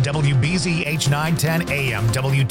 on WBZ H910 AM,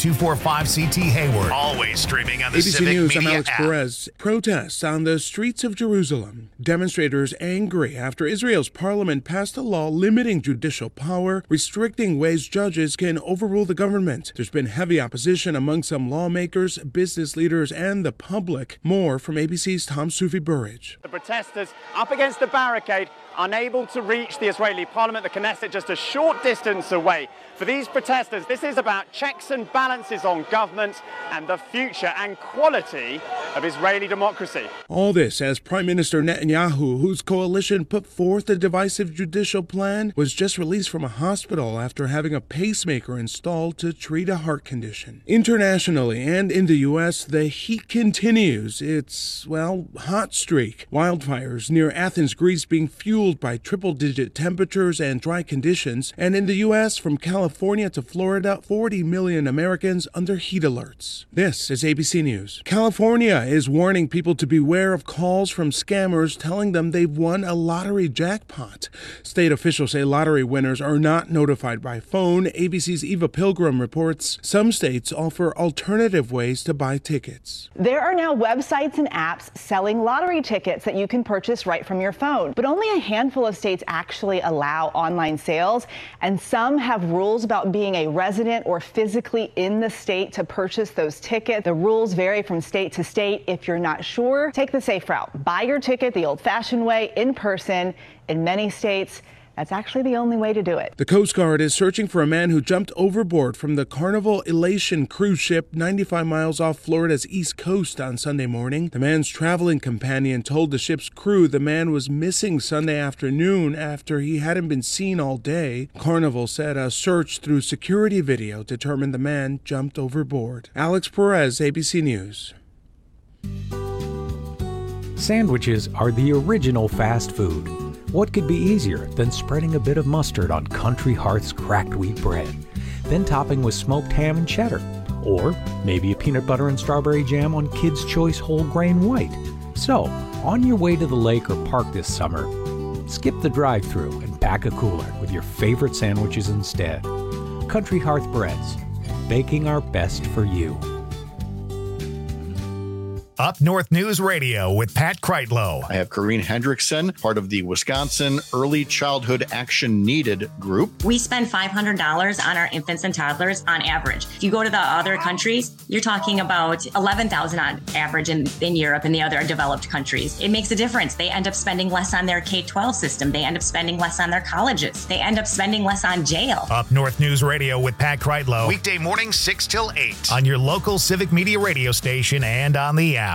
W245CT Hayward. Always streaming on the ABC Civic News, I'm Media Alex app. Perez. Protests on the streets of Jerusalem. Demonstrators angry after Israel's parliament passed a law limiting judicial power, restricting ways judges can overrule the government. There's been heavy opposition among some lawmakers, business leaders, and the public. More from ABC's Tom Sufi-Burridge. The protesters up against the barricade, unable to reach the Israeli parliament, the Knesset, just a short distance away. For these protesters, this is about checks and balances on government and the future and quality of Israeli democracy. All this as Prime Minister Netanyahu, whose coalition put forth a divisive judicial plan, was just released from a hospital after having a pacemaker installed to treat a heart condition. Internationally and in the U.S., the heat continues its, hot streak. Wildfires near Athens, Greece being fueled by triple-digit temperatures and dry conditions. And in the U.S., from California to Florida, 40 million Americans under heat alerts. This is ABC News. California is warning people to beware of calls from scammers telling them they've won a lottery jackpot. State officials say lottery winners are not notified by phone. ABC's Eva Pilgrim reports some states offer alternative ways to buy tickets. There are now websites and apps selling lottery tickets that you can purchase right from your phone. But only a handful of states actually allow online sales, and some have rules about being a resident or physically in the state to purchase those tickets. The rules vary from state to state. If you're not sure, take the safe route. Buy your ticket the old-fashioned way, in person. In many states, that's actually the only way to do it. The Coast Guard is searching for a man who jumped overboard from the Carnival Elation cruise ship 95 miles off Florida's east coast on Sunday morning. The man's traveling companion told the ship's crew the man was missing Sunday afternoon after he hadn't been seen all day. Carnival said a search through security video determined the man jumped overboard. Alex Perez, ABC News. Sandwiches are the original fast food. What could be easier than spreading a bit of mustard on Country Hearth's cracked wheat bread, then topping with smoked ham and cheddar, or maybe a peanut butter and strawberry jam on Kids' Choice whole grain white. So, on your way to the lake or park this summer, skip the drive-thru and pack a cooler with your favorite sandwiches instead. Country Hearth Breads, baking our best for you. Up North News Radio with Pat Kreitlow. I have Corrine Hendrickson, part of the Wisconsin Early Childhood Action Needed group. We spend $500 on our infants and toddlers on average. If you go to the other countries, you're talking about $11,000 on average in Europe and the other developed countries. It makes a difference. They end up spending less on their K-12 system. They end up spending less on their colleges. They end up spending less on jail. Up North News Radio with Pat Kreitlow. Weekday morning 6 till 8 on your local Civic Media radio station and on the app.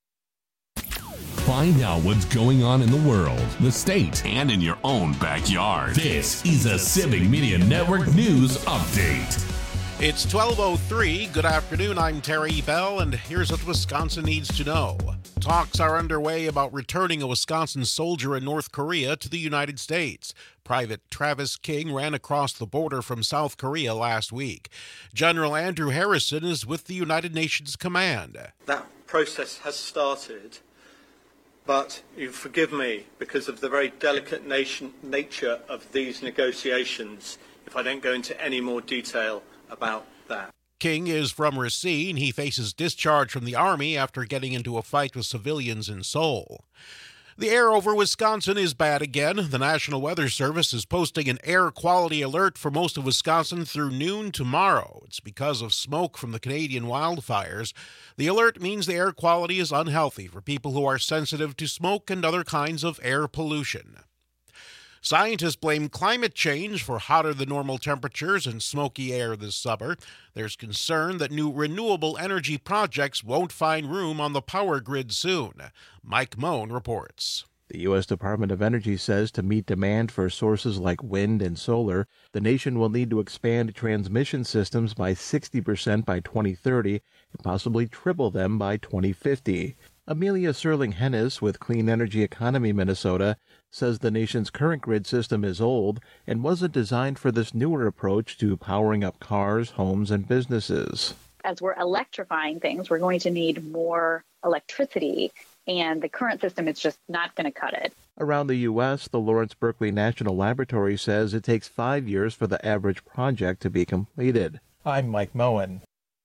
Find out what's going on in the world, the state, and in your own backyard. This is a Civic Media Network News Update. It's 12:03. Good afternoon. I'm Terry Bell, and here's what Wisconsin needs to know. Talks are underway about returning a Wisconsin soldier in North Korea to the United States. Private Travis King ran across the border from South Korea last week. General Andrew Harrison is with the United Nations Command. That process has started, but you forgive me because of the very delicate nature of these negotiations if I don't go into any more detail about that. King is from Racine. He faces discharge from the Army after getting into a fight with civilians in Seoul. The air over Wisconsin is bad again. The National Weather Service is posting an air quality alert for most of Wisconsin through noon tomorrow. It's because of smoke from the Canadian wildfires. The alert means the air quality is unhealthy for people who are sensitive to smoke and other kinds of air pollution. Scientists blame climate change for hotter than normal temperatures and smoky air this summer. There's concern that new renewable energy projects won't find room on the power grid soon. Mike Moen reports. The U.S. Department of Energy says to meet demand for sources like wind and solar, the nation will need to expand transmission systems by 60% by 2030 and possibly triple them by 2050. Amelia Serling-Hennis with Clean Energy Economy Minnesota says the nation's current grid system is old and wasn't designed for this newer approach to powering up cars, homes, and businesses. As we're electrifying things, we're going to need more electricity, and the current system is just not going to cut it. Around the U.S., the Lawrence Berkeley National Laboratory says it takes 5 years for the average project to be completed. I'm Mike Moen.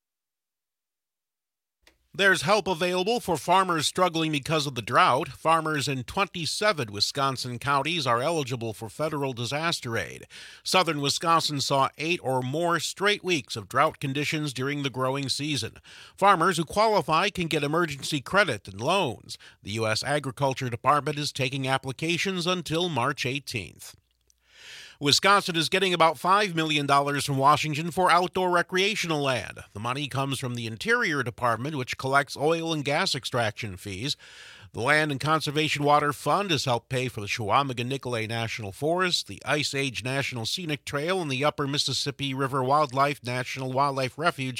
There's help available for farmers struggling because of the drought. Farmers in 27 Wisconsin counties are eligible for federal disaster aid. Southern Wisconsin saw 8 or more straight weeks of drought conditions during the growing season. Farmers who qualify can get emergency credit and loans. The U.S. Agriculture Department is taking applications until March 18th. Wisconsin is getting about $5 million from Washington for outdoor recreational land. The money comes from the Interior Department, which collects oil and gas extraction fees. The Land and Conservation Water Fund has helped pay for the Chequamegon-Nicolet National Forest, the Ice Age National Scenic Trail, and the Upper Mississippi River Wildlife National Wildlife Refuge.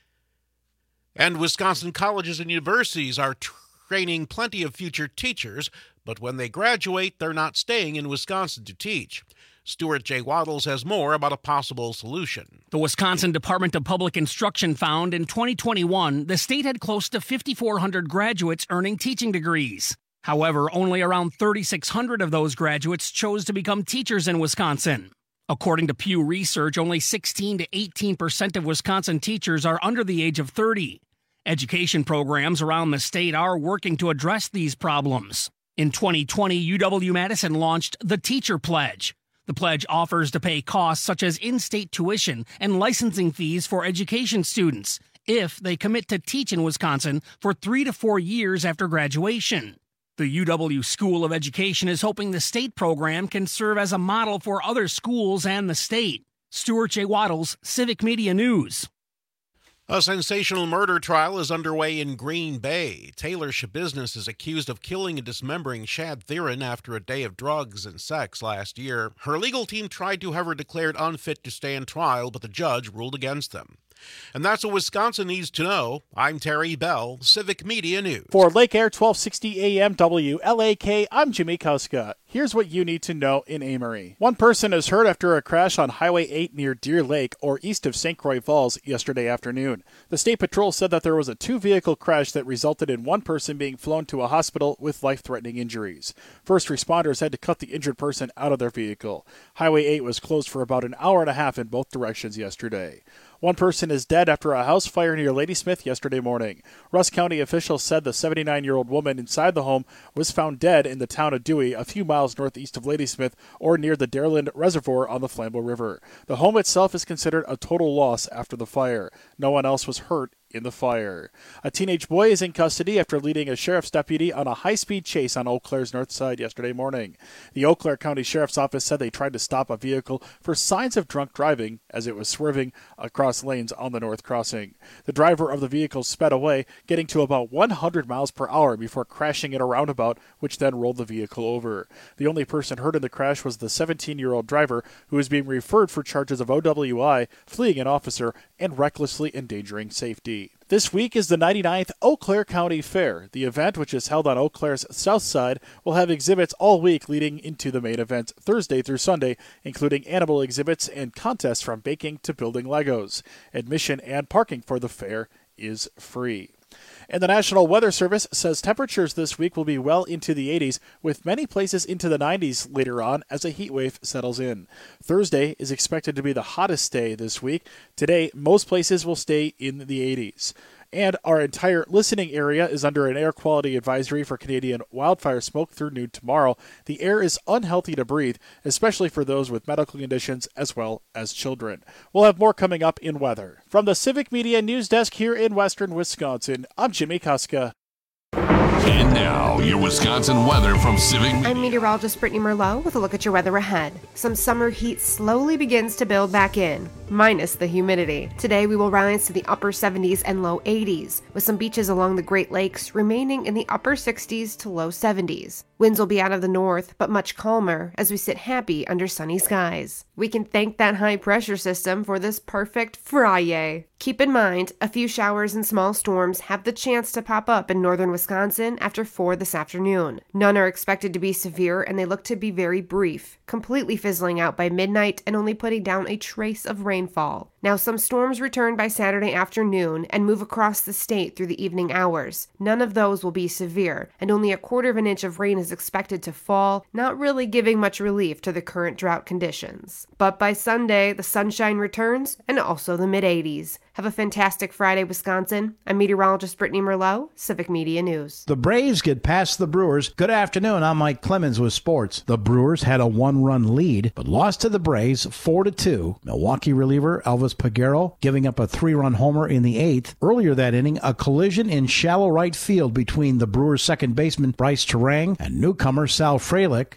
And Wisconsin colleges and universities are training plenty of future teachers, but when they graduate, they're not staying in Wisconsin to teach. Stuart J. Waddles has more about a possible solution. The Wisconsin Department of Public Instruction found in 2021 the state had close to 5,400 graduates earning teaching degrees. However, only around 3,600 of those graduates chose to become teachers in Wisconsin. According to Pew Research, only 16 to 18% of Wisconsin teachers are under the age of 30. Education programs around the state are working to address these problems. In 2020, UW-Madison launched the Teacher Pledge. The pledge offers to pay costs such as in-state tuition and licensing fees for education students if they commit to teach in Wisconsin for 3 to 4 years after graduation. The UW School of Education is hoping the state program can serve as a model for other schools and the state. Stuart J. Waddles, Civic Media News. A sensational murder trial is underway in Green Bay. Taylor Shabusiness is accused of killing and dismembering Shad Theron after a day of drugs and sex last year. Her legal team tried to have her declared unfit to stand trial, but the judge ruled against them. And that's what Wisconsin needs to know. I'm Terry Bell, Civic Media News. For Lake Air 1260 AM WLAK, I'm Jimmy Kuska. Here's what you need to know in Amory. One person is hurt after a crash on Highway 8 near Deer Lake or east of St. Croix Falls yesterday afternoon. The State Patrol said that there was a 2-vehicle crash that resulted in one person being flown to a hospital with life-threatening injuries. First responders had to cut the injured person out of their vehicle. Highway 8 was closed for about an hour and a half in both directions yesterday. One person is dead after a house fire near Ladysmith yesterday morning. Rusk County officials said the 79-year-old woman inside the home was found dead in the town of Dewey, a few miles northeast of Ladysmith, or near the Dareland Reservoir on the Flambeau River. The home itself is considered a total loss after the fire. No one else was hurt in the fire. A teenage boy is in custody after leading a sheriff's deputy on a high-speed chase on Eau Claire's north side yesterday morning. The Eau Claire County Sheriff's Office said they tried to stop a vehicle for signs of drunk driving as it was swerving across lanes on the north crossing. The driver of the vehicle sped away, getting to about 100 miles per hour before crashing in a roundabout, which then rolled the vehicle over. The only person hurt in the crash was the 17-year-old driver, who is being referred for charges of OWI, fleeing an officer, and recklessly endangering safety. This week is the 99th Eau Claire County Fair. The event, which is held on Eau Claire's south side, will have exhibits all week leading into the main event Thursday through Sunday, including animal exhibits and contests from baking to building Legos. Admission and parking for the fair is free. And the National Weather Service says temperatures this week will be well into the 80s, with many places into the 90s later on as a heat wave settles in. Thursday is expected to be the hottest day this week. Today, most places will stay in the 80s. And our entire listening area is under an air quality advisory for Canadian wildfire smoke through noon tomorrow. The air is unhealthy to breathe, especially for those with medical conditions as well as children. We'll have more coming up in weather. From the Civic Media News Desk here in Western Wisconsin, I'm Jimmy Kuska. And now, your Wisconsin weather from Civic. I'm meteorologist Brittany Merlot with a look at your weather ahead. Some summer heat slowly begins to build back in, minus the humidity. Today we will rise to the upper 70s and low 80s, with some beaches along the Great Lakes remaining in the upper 60s to low 70s. Winds will be out of the north, but much calmer as we sit happy under sunny skies. We can thank that high pressure system for this perfect Friday. Keep in mind, a few showers and small storms have the chance to pop up in northern Wisconsin after 4 this afternoon. None are expected to be severe, and they look to be very brief, completely fizzling out by midnight and only putting down a trace of rainfall. Now, some storms return by Saturday afternoon and move across the state through the evening hours. None of those will be severe, and only 1/4 of an inch of rain is expected to fall, not really giving much relief to the current drought conditions. But by Sunday, the sunshine returns and also the mid-80s. Have a fantastic Friday, Wisconsin. I'm meteorologist Brittany Merlot, Civic Media News. The Braves get past the Brewers. Good afternoon, I'm Mike Clemens with sports. The Brewers had a 1-run lead, but lost to the Braves 4-2. Milwaukee reliever Elvis Peguero giving up a 3-run homer in the 8th. Earlier that inning, a collision in shallow right field between the Brewers' second baseman Bryce Terang and newcomer Sal Frelick.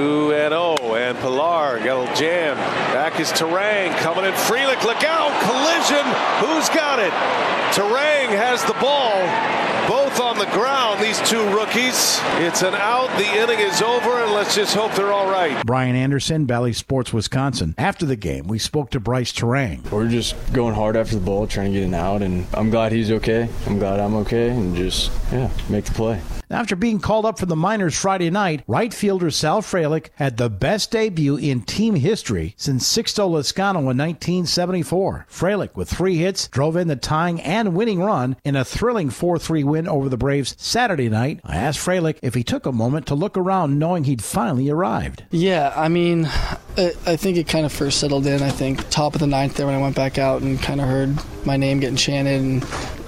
2-0, and Pilar got a little jam. Back is Terang coming in. Frelick, look out! Collision! Who's got it? Terang has the ball. Both on the ground, these two rookies. It's an out. The inning is over, and let's just hope they're all right. Brian Anderson, Valley Sports, Wisconsin. After the game, we spoke to Bryce Terang. We're just going hard after the ball, trying to get an out, and I'm glad he's okay. I'm glad I'm okay, and just, make the play. After being called up from the minors Friday night, right fielder Sal Frelick had the best debut in team history since Sixto Lezcano in 1974. Frelick, with 3 hits, drove in the tying and winning run in a thrilling 4-3 win over the Braves Saturday night. I asked Frelick if he took a moment to look around knowing he'd finally arrived. Yeah, I mean, I think it kind of first settled in, I think, top of the 9th there when I went back out and kind of heard my name getting chanted, and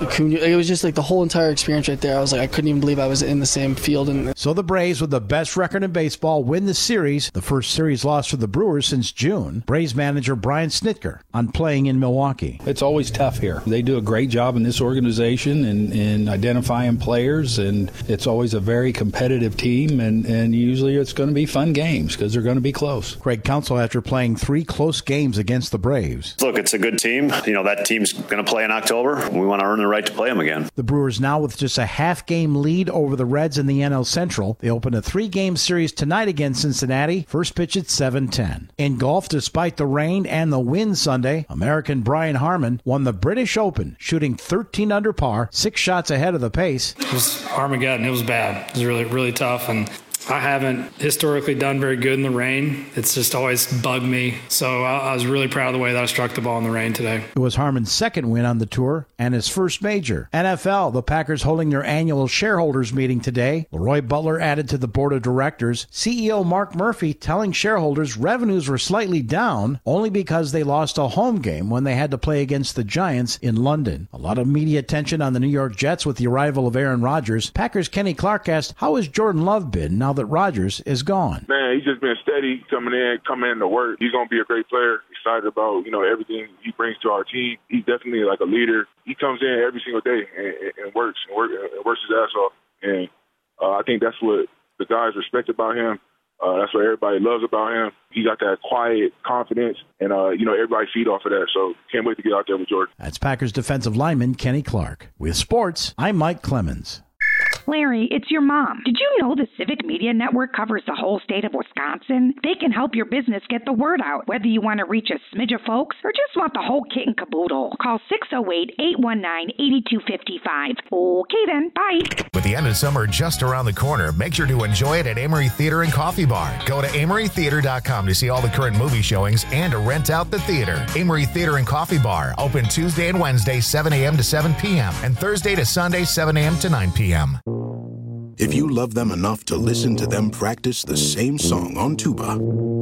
it was just like the whole entire experience right there. I was like, I couldn't even believe I was in the same field. And so the Braves, with the best record in baseball, win the series, the first series loss for the Brewers since June. Braves manager Brian Snitker on playing in Milwaukee. It's always tough here. They do a great job in this organization in identifying players, and it's always a very competitive team, and usually it's going to be fun games because they're going to be close. Craig Counsell after playing 3 close games against the Braves. Look, it's a good team. That team's going to play in October. We want to earn the right to play them again. The Brewers now with just a half-game lead over the Reds in the NL Central. They open a 3-game series tonight against Cincinnati. First pitch at 7:10. In golf, despite the rain and the wind Sunday, American Brian Harman won the British Open, shooting 13 under par, 6 shots ahead of the pace. It was Armageddon. It was bad. It was really, really tough, and I haven't historically done very good in the rain. It's just always bugged me. So I was really proud of the way that I struck the ball in the rain today. It was Harman's second win on the tour and his first major. NFL, the Packers holding their annual shareholders meeting today. Leroy Butler added to the board of directors. CEO Mark Murphy telling shareholders revenues were slightly down only because they lost a home game when they had to play against the Giants in London. A lot of media attention on the New York Jets with the arrival of Aaron Rodgers. Packers' Kenny Clark asked, how has Jordan Love been now that Rodgers is gone? Man, he's just been steady coming in to work. He's going to be a great player. Excited about, everything he brings to our team. He's definitely like a leader. He comes in every single day and works his ass off. And I think that's what the guys respect about him. That's what everybody loves about him. He got that quiet confidence, and, everybody feed off of that. So can't wait to get out there with Jordan. That's Packers defensive lineman Kenny Clark. With sports, I'm Mike Clemens. Larry, it's your mom. Did you know the Civic Media Network covers the whole state of Wisconsin? They can help your business get the word out, whether you want to reach a smidge of folks or just want the whole kit and caboodle. Call 608-819-8255. Okay then, bye. With the end of summer just around the corner, make sure to enjoy it at Amory Theater and Coffee Bar. Go to amorytheater.com to see all the current movie showings and to rent out the theater. Amory Theater and Coffee Bar, open Tuesday and Wednesday, 7 a.m. to 7 p.m. and Thursday to Sunday, 7 a.m. to 9 p.m. If you love them enough to listen to them practice the same song on tuba,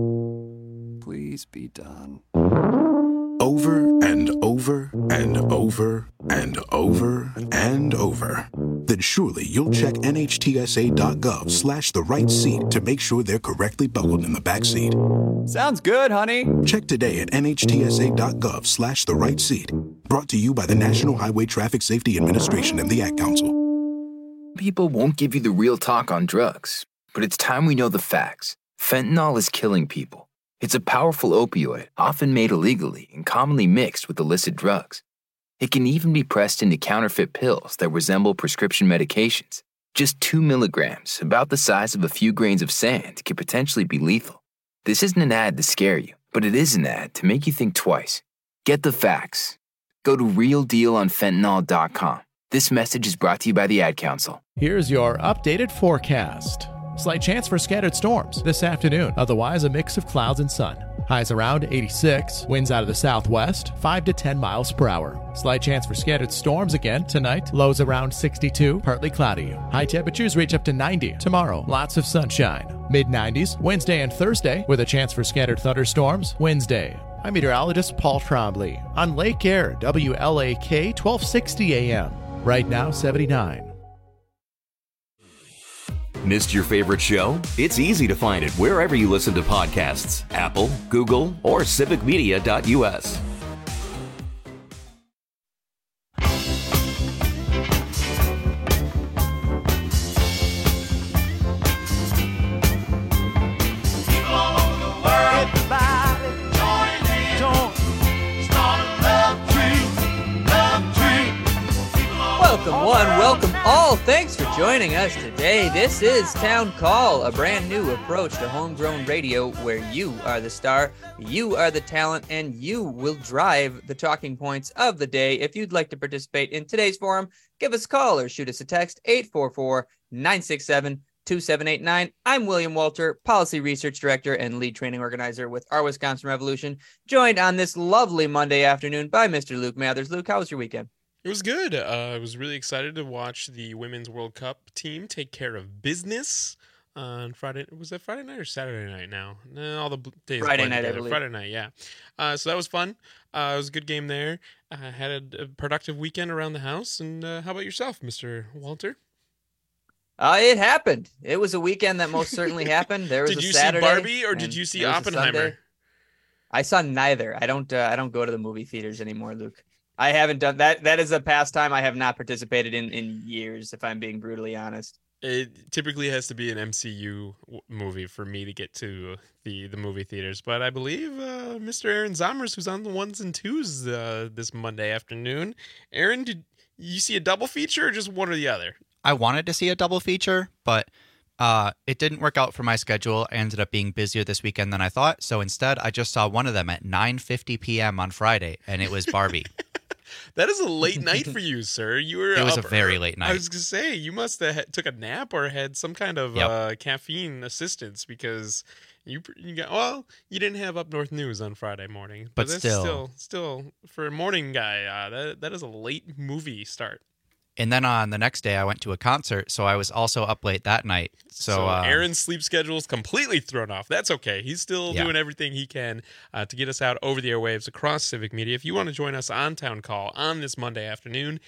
please be done. Over and over and over and over and over, then surely you'll check NHTSA.gov/the right seat to make sure they're correctly buckled in the back seat. Sounds good, honey. Check today at NHTSA.gov/the right seat. Brought to you by the National Highway Traffic Safety Administration and the Ad Council. People won't give you the real talk on drugs, but it's time we know the facts. Fentanyl is killing people. It's a powerful opioid, often made illegally and commonly mixed with illicit drugs. It can even be pressed into counterfeit pills that resemble prescription medications. Just 2 milligrams, about the size of a few grains of sand, can potentially be lethal. This isn't an ad to scare you, But it is an ad to make you think twice. Get the facts. Go to realdealonfentanyl.com. This message is brought to you by the Ad Council. Here's your updated forecast. Slight chance for scattered storms this afternoon. Otherwise, a mix of clouds and sun. Highs around 86. Winds out of the southwest, 5 to 10 miles per hour. Slight chance for scattered storms again tonight. Lows around 62, partly cloudy. High temperatures reach up to 90. Tomorrow, lots of sunshine. Mid-90s, Wednesday and Thursday, with a chance for scattered thunderstorms. Wednesday. I'm meteorologist Paul Trombley on Lake Air, WLAK 1260 AM. Right now, 79. Missed your favorite show? It's easy to find it wherever you listen to podcasts. Apple, Google, or civicmedia.us. Welcome all. Thanks for joining us today. This is Town Call, a brand new approach to homegrown radio where you are the star, you are the talent, and you will drive the talking points of the day. If you'd like to participate in today's forum, give us a call or shoot us a text, 844-967-2789. I'm William Walter, Policy Research Director and Lead Training Organizer with Our Wisconsin Revolution, joined on this lovely Monday afternoon by Mr. Luke Mathers. Luke, how was your weekend? It was good. I was really excited to watch the Women's World Cup team take care of business on Friday. Was that Friday night or Saturday night now? No, all the days Friday night, together. I believe. Friday night, yeah. So that was fun. It was a good game there. Had a productive weekend around the house. And how about yourself, Mr. Walter? It happened. It was a weekend that most certainly happened. There was did a you Saturday, see Barbie or did you see Oppenheimer? I saw neither. I don't go to the movie theaters anymore, Luke. I haven't done that. That is a pastime I have not participated in years, if I'm being brutally honest. It typically has to be an MCU movie for me to get to the movie theaters. But I believe Mr. Aaron Zomers, who's on the ones and twos this Monday afternoon. Aaron, did you see a double feature or just one or the other? I wanted to see a double feature, but it didn't work out for my schedule. I ended up being busier this weekend than I thought. So instead, I just saw one of them at 9:50 p.m. on Friday, and it was Barbie. That is a late night for you, sir. You were. It was a very late night. I was gonna say you must have took a nap or had some kind of caffeine assistance because you got. Well, you didn't have Up North News on Friday morning, but that's still for a morning guy. That is a late movie start. And then on the next day, I went to a concert, so I was also up late that night. So Aaron's sleep schedule is completely thrown off. That's okay. He's still doing everything he can to get us out over the airwaves across Civic Media. If you want to join us on Town Call on this Monday afternoon,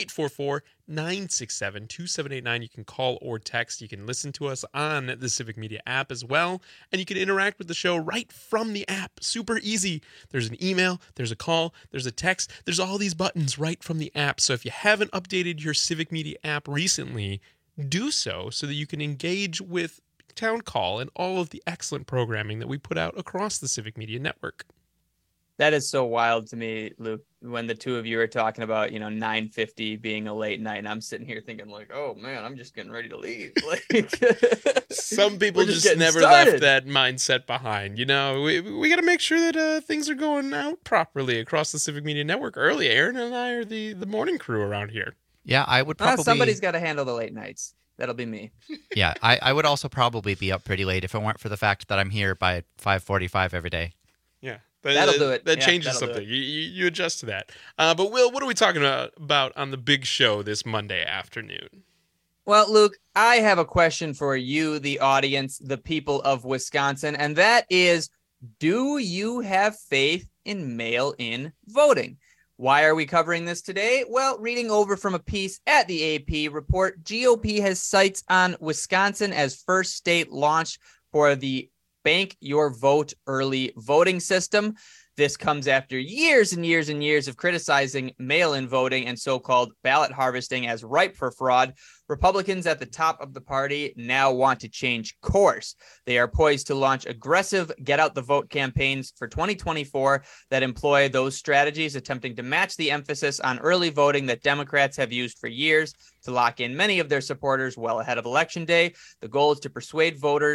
844-967-2789. You can call or text. You can listen to us on the Civic Media app as well, and you can interact with the show right from the app. Super easy. There's an email, there's a call, there's a text, there's all these buttons right from the app. So if you haven't updated your Civic Media app recently, do so that you can engage with Town Call and all of the excellent programming that we put out across the Civic Media network. That is so wild to me, Luke, when the two of you are talking about, 9:50 being a late night, and I'm sitting here thinking like, oh man, I'm just getting ready to leave. Some people just never left that mindset behind. We got to make sure that things are going out properly across the Civic Media network early. Aaron and I are the morning crew around here. Yeah, I would probably... somebody's got to handle the late nights. That'll be me. Yeah, I would also probably be up pretty late if it weren't for the fact that I'm here by 5:45 every day. Yeah. That'll do it. That changes something. You adjust to that. But Will, what are we talking about on the big show this Monday afternoon? Well, Luke, I have a question for you, the audience, the people of Wisconsin, and that is, do you have faith in mail-in voting? Why are we covering this today? Well, reading over from a piece at the AP report, GOP has sights on Wisconsin as first state launch for the Bank Your Vote early voting system. This comes after years and years and years of criticizing mail-in voting and so-called ballot harvesting as ripe for fraud. Republicans at the top of the party now want to change course. They are poised to launch aggressive get-out-the-vote campaigns for 2024 that employ those strategies, attempting to match the emphasis on early voting that Democrats have used for years to lock in many of their supporters well ahead of Election Day. The goal is to persuade voters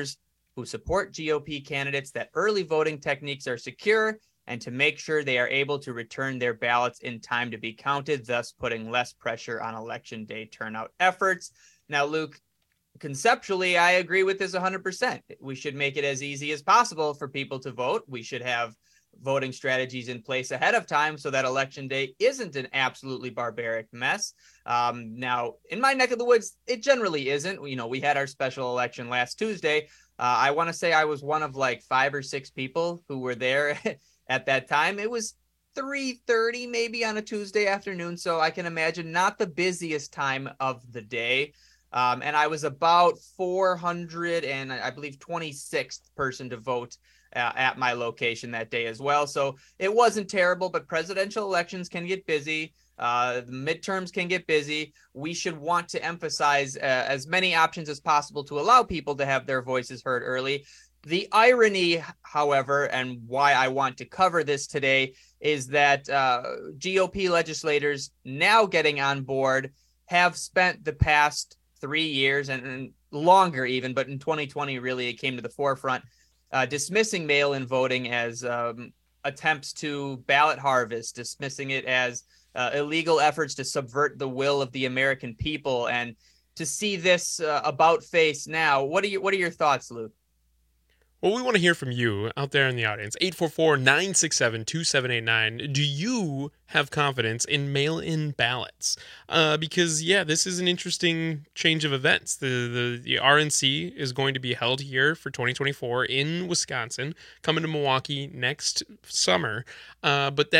who support GOP candidates that early voting techniques are secure and to make sure they are able to return their ballots in time to be counted, thus putting less pressure on election day turnout efforts. Now, Luke, conceptually, I agree with this 100%. We should make it as easy as possible for people to vote. We should have voting strategies in place ahead of time so that election day isn't an absolutely barbaric mess. Now, in my neck of the woods, it generally isn't. You know, we had our special election last Tuesday. I want to say I was one of like 5 or 6 people who were there at that time. It was 3:30 maybe on a Tuesday afternoon, so I can imagine not the busiest time of the day. And I was about 400 and I believe 26th person to vote at my location that day as well. So it wasn't terrible, but presidential elections can get busy. The midterms can get busy. We should want to emphasize as many options as possible to allow people to have their voices heard early. The irony, however, and why I want to cover this today is that GOP legislators now getting on board have spent the past 3 years and longer even, but in 2020, really, it came to the forefront, dismissing mail-in voting as attempts to ballot harvest, dismissing it as illegal efforts to subvert the will of the American people. And to see this about face now, what are your thoughts, Luke? Well, we want to hear from you out there in the audience. 844-967-2789. Do you have confidence in mail-in ballots? Because, yeah, this is an interesting change of events. The RNC is going to be held here for 2024 in Wisconsin, coming to Milwaukee next summer. But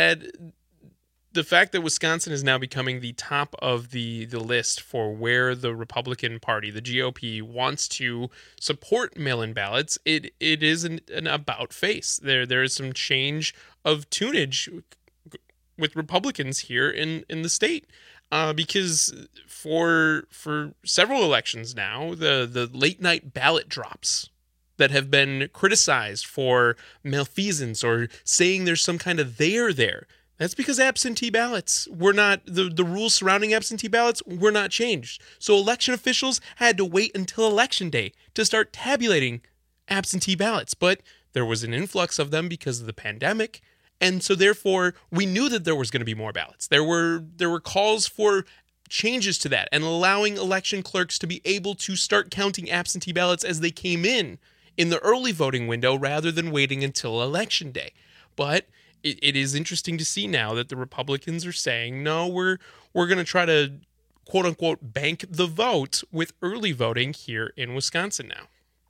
the fact that Wisconsin is now becoming the top of the list for where the Republican Party, the GOP, wants to support mail-in ballots, it is an about face. There is some change of tunage with Republicans here in the state. Because for several elections now, the late night ballot drops that have been criticized for malfeasance or saying there's some kind of there. That's because absentee ballots were not, the rules surrounding absentee ballots were not changed. So election officials had to wait until election day to start tabulating absentee ballots. But there was an influx of them because of the pandemic. And so therefore, we knew that there was going to be more ballots. There were calls for changes to that and allowing election clerks to be able to start counting absentee ballots as they came in the early voting window rather than waiting until election day. But it is interesting to see now that the Republicans are saying, no, we're going to try to, quote unquote, bank the vote with early voting here in Wisconsin now.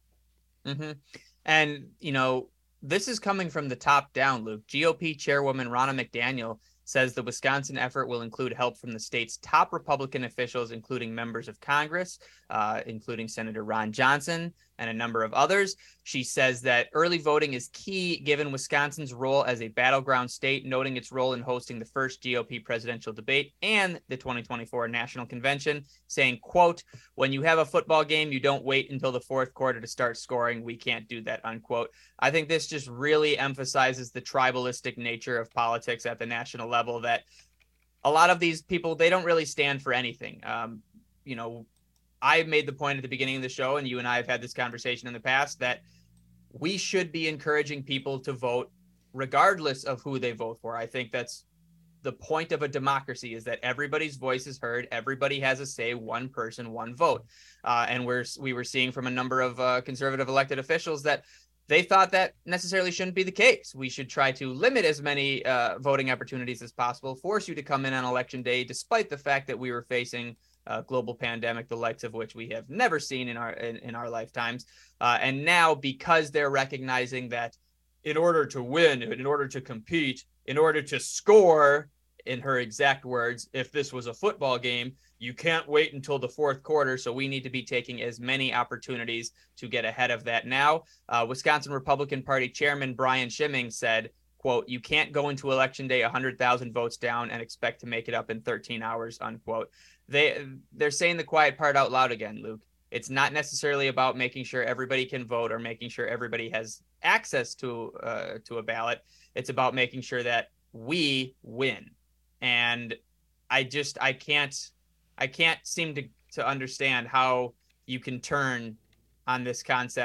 Mm-hmm. And, you know, this is coming from the top down, Luke. GOP Chairwoman Ronna McDaniel says the Wisconsin effort will include help from the state's top Republican officials, including members of Congress, including Senator Ron Johnson and a number of others. She says that early voting is key given Wisconsin's role as a battleground state, noting its role in hosting the first GOP presidential debate and the 2024 National Convention, saying, quote, when you have a football game, you don't wait until the fourth quarter to start scoring. We can't do that, unquote. I think this just really emphasizes the tribalistic nature of politics at the national level, that a lot of these people, they don't really stand for anything. You know, I made the point at the beginning of the show, and you and I have had this conversation in the past, that we should be encouraging people to vote regardless of who they vote for. I think that's the point of a democracy, is that everybody's voice is heard. Everybody has a say, one person, one vote. And we were seeing from a number of conservative elected officials that they thought that necessarily shouldn't be the case. We should try to limit as many voting opportunities as possible, force you to come in on election day, despite the fact that we were facing a global pandemic, the likes of which we have never seen in our lifetimes. And now, because they're recognizing that in order to win, in order to compete, in order to score, in her exact words, if this was a football game, you can't wait until the fourth quarter. So we need to be taking as many opportunities to get ahead of that now. Wisconsin Republican Party Chairman Brian Schimming said, quote, you can't go into election day 100,000 votes down and expect to make it up in 13 hours, unquote. They're saying the quiet part out loud again, Luke. It's not necessarily about making sure everybody can vote or making sure everybody has access to a ballot. It's about making sure that we win. And I can't seem to understand how you can turn on this concept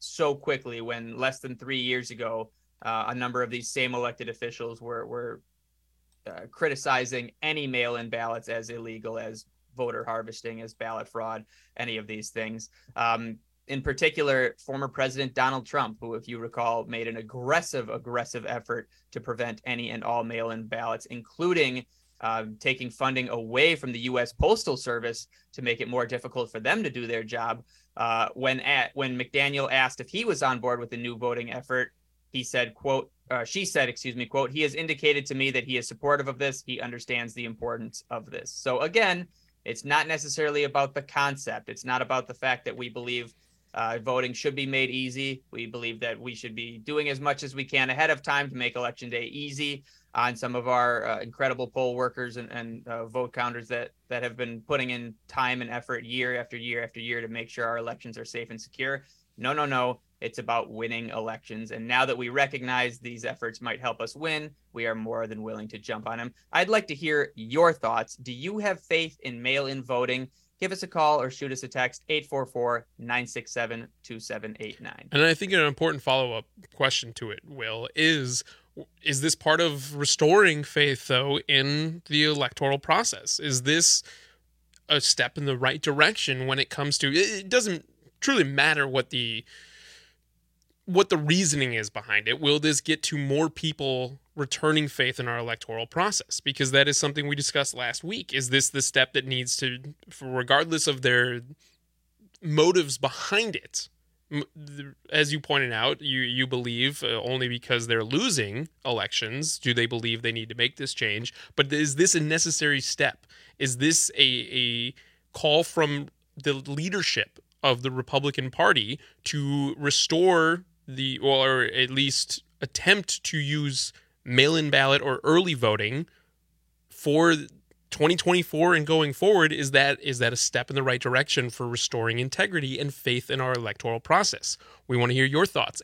so quickly when less than 3 years ago, a number of these same elected officials were criticizing any mail-in ballots as illegal, as voter harvesting, as ballot fraud, any of these things. In particular, former President Donald Trump, who, if you recall, made an aggressive effort to prevent any and all mail-in ballots, including taking funding away from the U.S. Postal Service to make it more difficult for them to do their job. When McDaniel asked if he was on board with the new voting effort, he said, quote, she said, excuse me, quote, "He has indicated to me that he is supportive of this. He understands the importance of this." So again, it's not necessarily about the concept. It's not about the fact that we believe voting should be made easy. We believe that we should be doing as much as we can ahead of time to make Election Day easy on some of our incredible poll workers and vote counters that have been putting in time and effort year after year after year to make sure our elections are safe and secure. No. It's about winning elections. And now that we recognize these efforts might help us win, we are more than willing to jump on them. I'd like to hear your thoughts. Do you have faith in mail-in voting? Give us a call or shoot us a text, 844-967-2789. And I think an important follow-up question to it, Will, is this part of restoring faith, though, in the electoral process? Is this a step in the right direction when it comes to... It doesn't truly matter what the reasoning is behind it. Will this get to more people returning faith in our electoral process? Because that is something we discussed last week. Is this the step that needs to, regardless of their motives behind it, as you pointed out, you believe only because they're losing elections do they believe they need to make this change. But is this a necessary step? Is this a call from the leadership of the Republican Party to restore or at least attempt to use mail-in ballot or early voting for 2024 and going forward? Is that a step in the right direction for restoring integrity and faith in our electoral process? We want to hear your thoughts.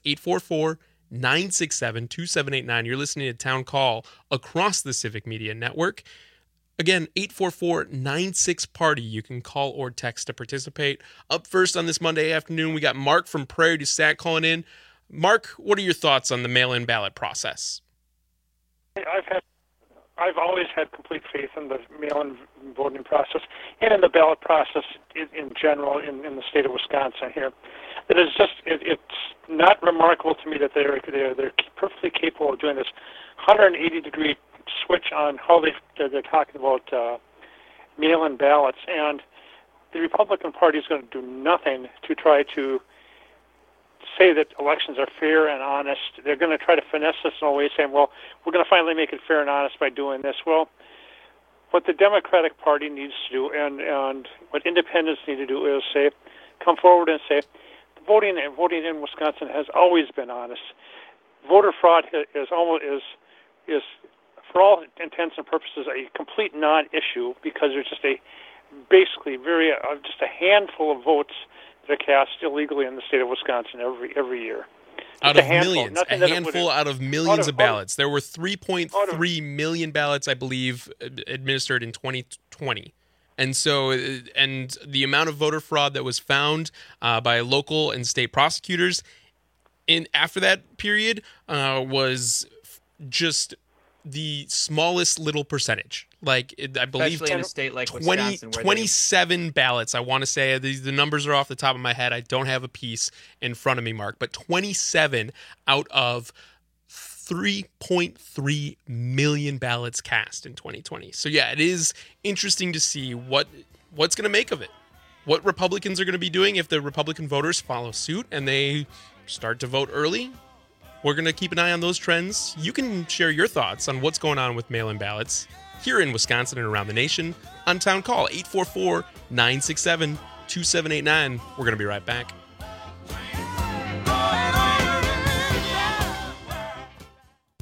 844-967-2789. You're listening to Town Call across the Civic Media Network. Again, 844-96-PARTY. You can call or text to participate. Up first on this Monday afternoon, we got Mark from Prairie du Sac calling in. Mark, what are your thoughts on the mail-in ballot process? I've always had complete faith in the mail-in voting process and in the ballot process in general in the state of Wisconsin here. It's not remarkable to me that they're perfectly capable of doing this 180-degree switch on how they're talking about mail-in ballots, and the Republican Party is going to do nothing to try to say that elections are fair and honest. They're going to try to finesse this in a way, saying, well, we're going to finally make it fair and honest by doing this. Well, what the Democratic Party needs to do and what independents need to do is come forward and say, voting in Wisconsin has always been honest. Voter fraud is for all intents and purposes a complete non-issue because there's just a handful of votes that are cast illegally in the state of Wisconsin every year. Out of millions, a handful out of millions of ballots. There were 3.3 million ballots, I believe, administered in 2020. And so, and the amount of voter fraud that was found by local and state prosecutors after that period was just the smallest little percentage. Like, I believe especially in a state like Wisconsin, 27 ballots. I want to say the numbers are off the top of my head. I don't have a piece in front of me, Mark, but 27 out of 3.3 million ballots cast in 2020. So yeah, it is interesting to see what's going to make of it. What Republicans are going to be doing if the Republican voters follow suit and they start to vote early. We're going to keep an eye on those trends. You can share your thoughts on what's going on with mail-in ballots here in Wisconsin and around the nation on Town Call, 844-967-2789. We're going to be right back.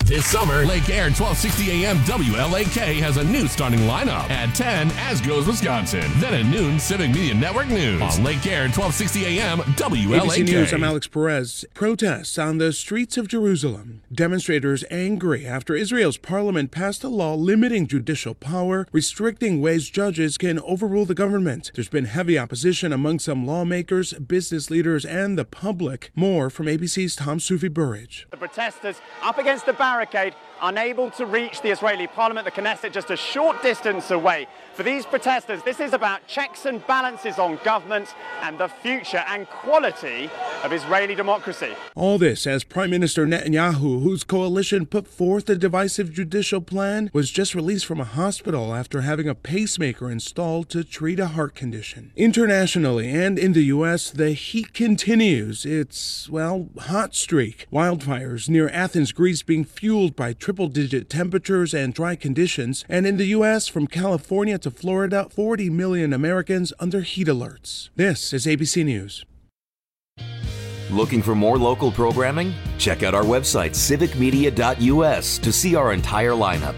This summer, Lake Air 1260 AM WLAK has a new starting lineup. At 10, As Goes Wisconsin. Then at noon, Civic Media Network News. On Lake Air 1260 AM WLAK. ABC News, I'm Alex Perez. Protests on the streets of Jerusalem. Demonstrators angry after Israel's parliament passed a law limiting judicial power, restricting ways judges can overrule the government. There's been heavy opposition among some lawmakers, business leaders, and the public. More from ABC's Tom Sufi-Burridge. The protesters up against the barricade, unable to reach the Israeli parliament, the Knesset, just a short distance away. For these protesters, this is about checks and balances on government and the future and quality of Israeli democracy. All this as Prime Minister Netanyahu, whose coalition put forth a divisive judicial plan, was just released from a hospital after having a pacemaker installed to treat a heart condition. Internationally and in the U.S., the heat continues its, hot streak. Wildfires near Athens, Greece being fueled by triple-digit temperatures and dry conditions. And in the U.S., from California to Florida, 40 million Americans under heat alerts. This is ABC News. Looking for more local programming? Check out our website, civicmedia.us, to see our entire lineup.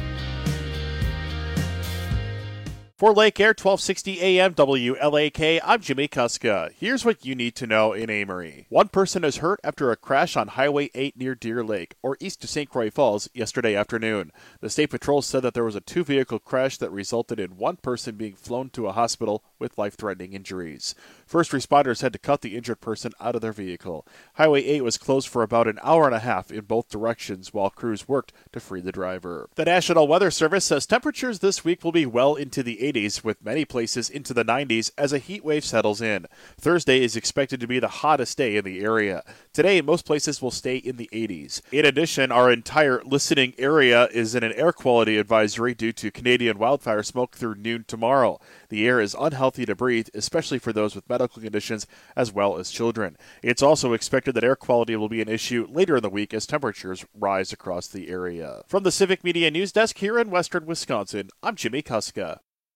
For Lake Air 1260 AM WLAK, I'm Jimmy Kuska. Here's what you need to know in Amory. One person is hurt after a crash on Highway 8 near Deer Lake, or east of St. Croix Falls, yesterday afternoon. The State Patrol said that there was a two-vehicle crash that resulted in one person being flown to a hospital with life-threatening injuries. First responders had to cut the injured person out of their vehicle. Highway 8 was closed for about an hour and a half in both directions while crews worked to free the driver. The National Weather Service says temperatures this week will be well into the 80s, with many places into the 90s as a heat wave settles in. Thursday is expected to be the hottest day in the area. Today, most places will stay in the 80s. In addition, our entire listening area is in an air quality advisory due to Canadian wildfire smoke through noon tomorrow. The air is unhealthy to breathe, especially for those with medical conditions as well as children. It's also expected that air quality will be an issue later in the week as temperatures rise across the area. From the Civic Media News Desk here in Western Wisconsin, I'm Jimmy Kuska.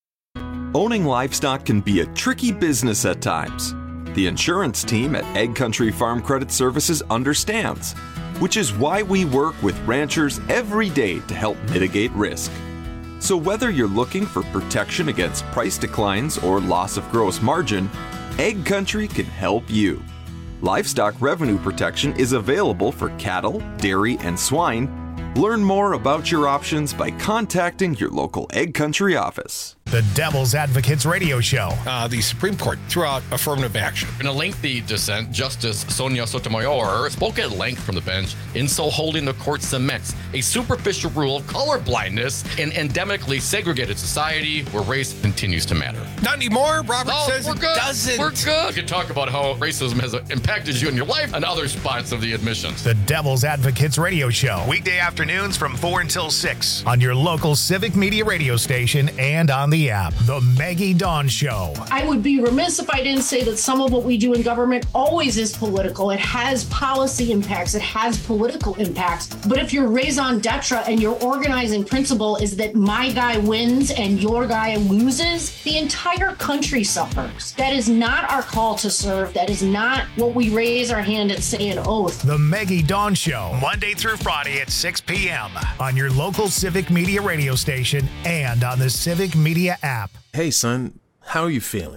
Owning livestock can be a tricky business at times. The insurance team at Egg Country Farm Credit Services understands, which is why we work with ranchers every day to help mitigate risk. So whether you're looking for protection against price declines or loss of gross margin, Egg Country can help you. Livestock revenue protection is available for cattle, dairy, and swine. Learn more about your options by contacting your local Egg Country office. The Devil's Advocates Radio Show. The Supreme Court threw out affirmative action. In a lengthy dissent, Justice Sonia Sotomayor spoke at length from the bench, in so holding the court cements a superficial rule of colorblindness in endemically segregated society where race continues to matter. Not anymore, Robert says we're it good. doesn't. We're good. We can talk about how racism has impacted you in your life and other spots of the admissions. The Devil's Advocates Radio Show. Weekday afternoons from 4 until 6 on your local Civic Media radio station and on the app. The Maggie Dawn Show. I would be remiss if I didn't say that some of what we do in government always is political. It has policy impacts. It has political impacts. But if your raison d'etre and your organizing principle is that my guy wins and your guy loses, the entire country suffers. That is not our call to serve. That is not what we raise our hand and say an oath. The Maggie Dawn Show, Monday through Friday at 6 p.m. on your local Civic Media radio station and on the Civic Media app. Hey, son, how are you feeling?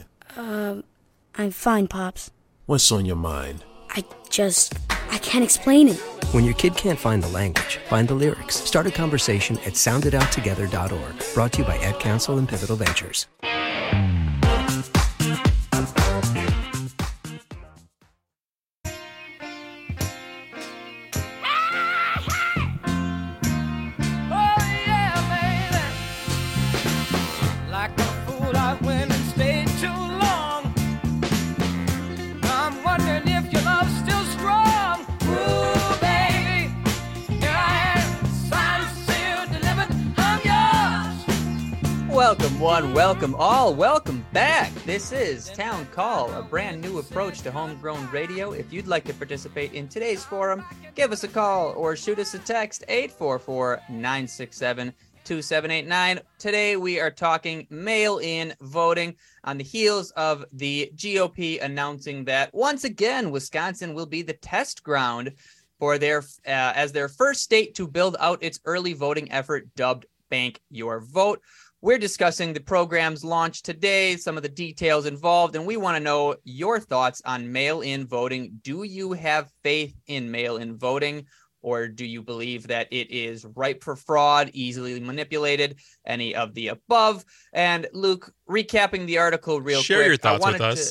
I'm fine, Pops. What's on your mind? I can't explain it. When your kid can't find the language, find the lyrics. Start a conversation at soundedouttogether.org. Brought to you by Ed Council and Pivotal Ventures. Welcome one, welcome all, welcome back. This is Town Call, a brand new approach to homegrown radio. If you'd like to participate in today's forum, give us a call or shoot us a text, 844-967-2789. Today we are talking mail-in voting on the heels of the GOP announcing that once again, Wisconsin will be the test ground for as their first state to build out its early voting effort dubbed Bank Your Vote. We're discussing the program's launch today, some of the details involved, and we want to know your thoughts on mail-in voting. Do you have faith in mail-in voting, or do you believe that it is ripe for fraud, easily manipulated, any of the above? And Luke, recapping the article real quick. Share your thoughts with us,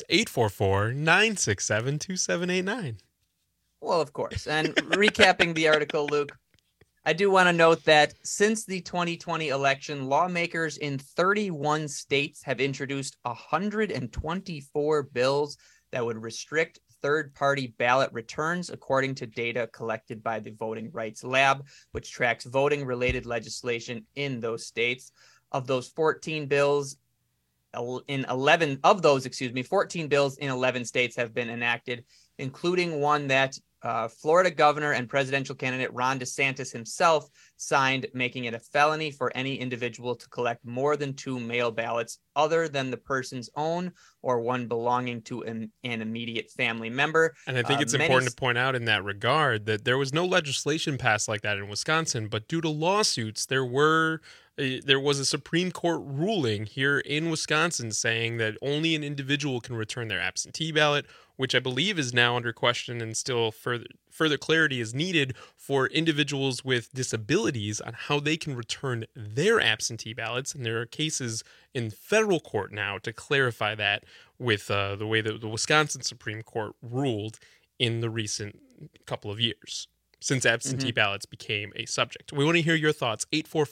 844-967-2789. Well, of course. And recapping the article, Luke, I do want to note that since the 2020 election, lawmakers in 31 states have introduced 124 bills that would restrict third-party ballot returns, according to data collected by the Voting Rights Lab, which tracks voting-related legislation in those states. Of those 14 bills, 14 bills in 11 states have been enacted, including one that Florida governor and presidential candidate Ron DeSantis himself signed, making it a felony for any individual to collect more than 2 mail ballots other than the person's own or one belonging to an immediate family member. And I think it's important to point out in that regard that there was no legislation passed like that in Wisconsin, but due to lawsuits, there was a Supreme Court ruling here in Wisconsin saying that only an individual can return their absentee ballot, which I believe is now under question, and still further clarity is needed for individuals with disabilities on how they can return their absentee ballots. And there are cases in federal court now to clarify that with the way that the Wisconsin Supreme Court ruled in the recent couple of years since absentee ballots became a subject. We want to hear your thoughts,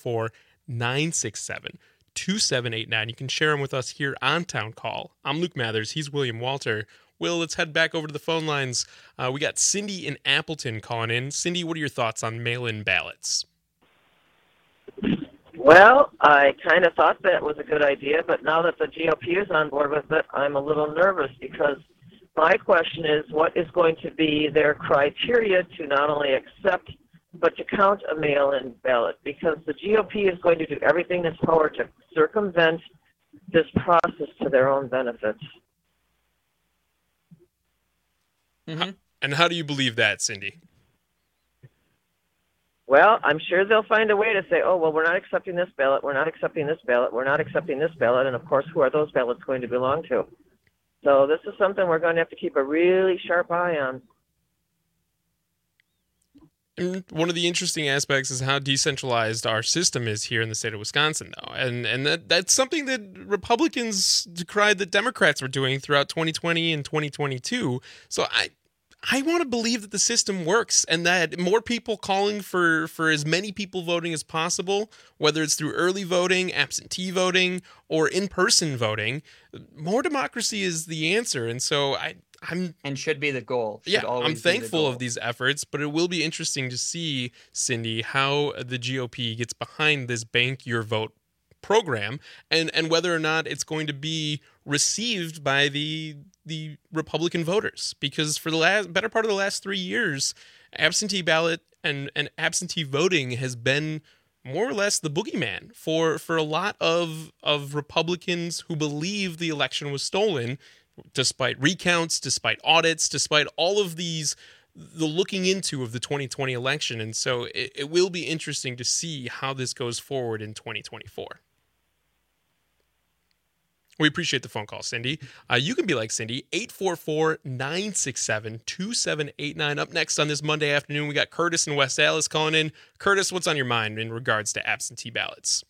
844-967-2789. You can share them with us here on Town Call. I'm Luke Mathers. He's William Walter. Will, let's head back over to the phone lines. We got Cindy in Appleton calling in. Cindy, what are your thoughts on mail-in ballots? Well, I kind of thought that was a good idea, but now that the GOP is on board with it, I'm a little nervous because my question is, what is going to be their criteria to not only accept but to count a mail-in ballot? Because the GOP is going to do everything in its power to circumvent this process to their own benefits. And how do you believe that, Cindy? Well, I'm sure they'll find a way to say, oh, well, we're not accepting this ballot, we're not accepting this ballot, we're not accepting this ballot, and of course, who are those ballots going to belong to? So this is something we're going to have to keep a really sharp eye on. And one of the interesting aspects is how decentralized our system is here in the state of Wisconsin, though. And that's something that Republicans decried that Democrats were doing throughout 2020 and 2022. So I want to believe that the system works and that more people calling for as many people voting as possible, whether it's through early voting, absentee voting, or in-person voting, more democracy is the answer. And so and should be the goal. I'm thankful of these efforts, but it will be interesting to see, Cindy, how the GOP gets behind this Bank Your Vote program and whether or not it's going to be received by the Republican voters. Because for the better part of the last 3 years, absentee ballot and absentee voting has been more or less the boogeyman for a lot of Republicans who believe the election was stolen, despite recounts, despite audits, despite all of the looking into of the 2020 election. And so it will be interesting to see how this goes forward in 2024. We appreciate the phone call, Cindy. You can be like Cindy, 844-967-2789. Up next on this Monday afternoon, we got Curtis in West Allis calling in. Curtis, what's on your mind in regards to absentee ballots?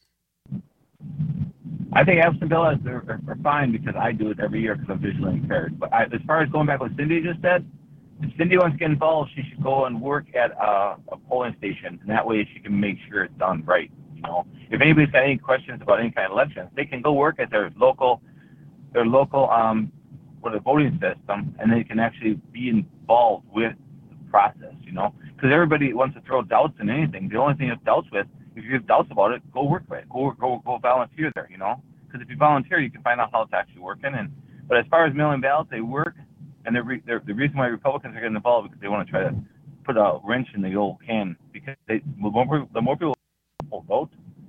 I think absentee ballots are fine because I do it every year because I'm visually impaired. But as far as going back what Cindy just said, if Cindy wants to get involved, she should go and work at a polling station, and that way she can make sure it's done right. You know, if anybody's got any questions about any kind of elections, they can go work at their local voting system, and they can actually be involved with the process. You know, because everybody wants to throw doubts in anything. The only thing you have doubts with, if you have doubts about it, go work with it. Go volunteer there. You know, because if you volunteer, you can find out how it's actually working. But as far as mail-in ballots, they work. And the reason why Republicans are getting involved is because they want to try to put a wrench in the old can. Because the more people vote,